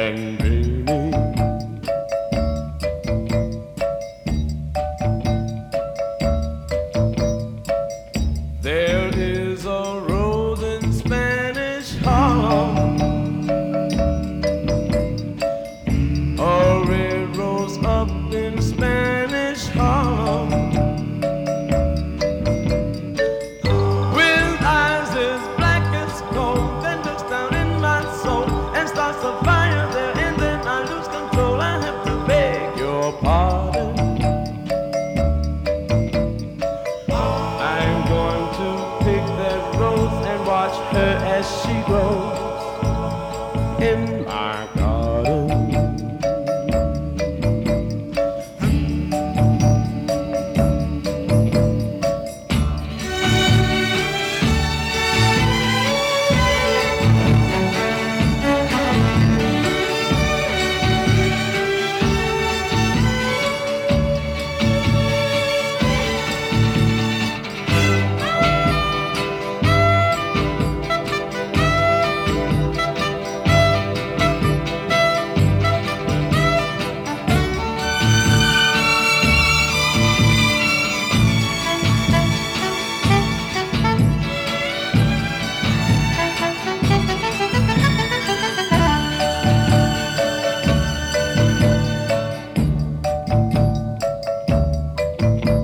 and dreaming. There is a rose in Spanish Harlem, a red rose up in Spanish Harlem, with eyes as black as coal, then looks down in my soul and starts a fire there, and then I lose control. I have to beg your pardon. I'm going to pick that rose and watch her as she grows in my garden.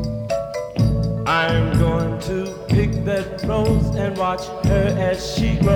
I'm going to pick that rose and watch her as she grows